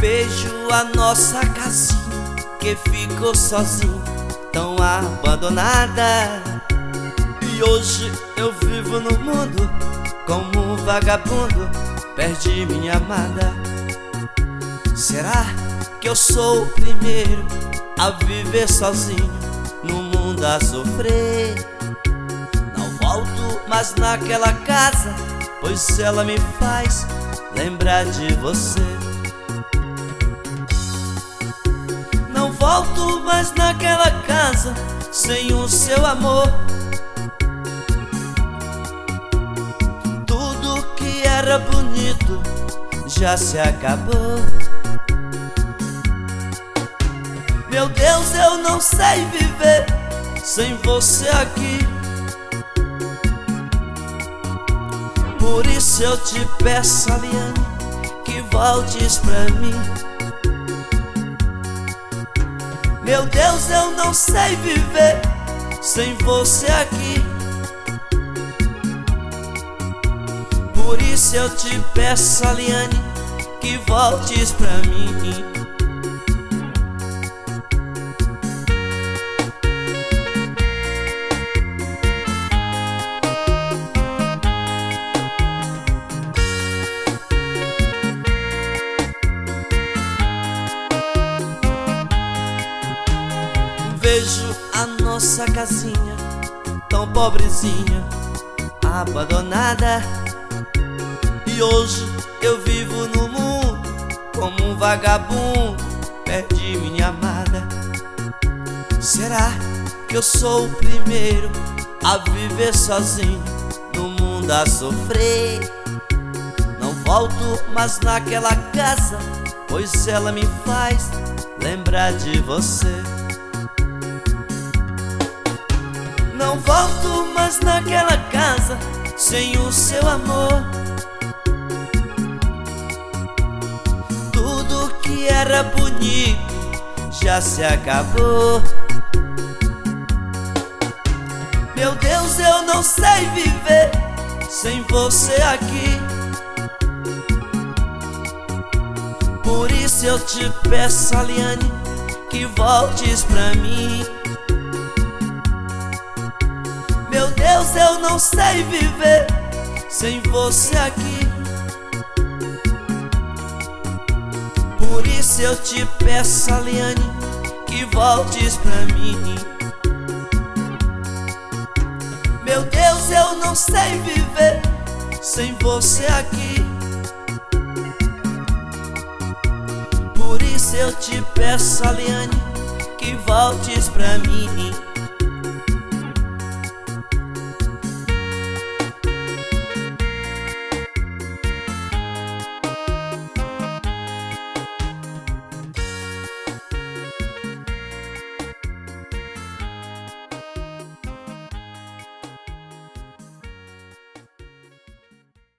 Vejo a nossa casinha que ficou sozinha, tão abandonada. E hoje eu vivo no mundo como um vagabundo, perdi minha amada. Será que eu sou o primeiro a viver sozinho no mundo a sofrer? Não volto mais naquela casa, pois ela me faz lembrar de você. Não volto mais naquela casa sem o seu amor. Tudo que era bonito já se acabou. Meu Deus, eu não sei viver sem você aqui. Por isso eu te peço, Aliane, que voltes pra mim. Meu Deus, eu não sei viver sem você aqui. Por isso eu te peço, Aliane, que voltes pra mim. Vejo a nossa casinha tão pobrezinha, abandonada. E hoje eu vivo no mundo como um vagabundo, perdi minha amada. Será que eu sou o primeiro a viver sozinho no mundo a sofrer? Não volto mais naquela casa, pois ela me faz lembrar de você. Não volto mais naquela casa sem o seu amor. Tudo que era bonito já se acabou. Meu Deus, eu não sei viver sem você aqui. Por isso eu te peço, Aliane, que voltes pra mim. Meu Deus, eu não sei viver sem você aqui. Por isso eu te peço, Aliane, que voltes pra mim. Meu Deus, eu não sei viver sem você aqui. Por isso eu te peço, Aliane, que voltes pra mim.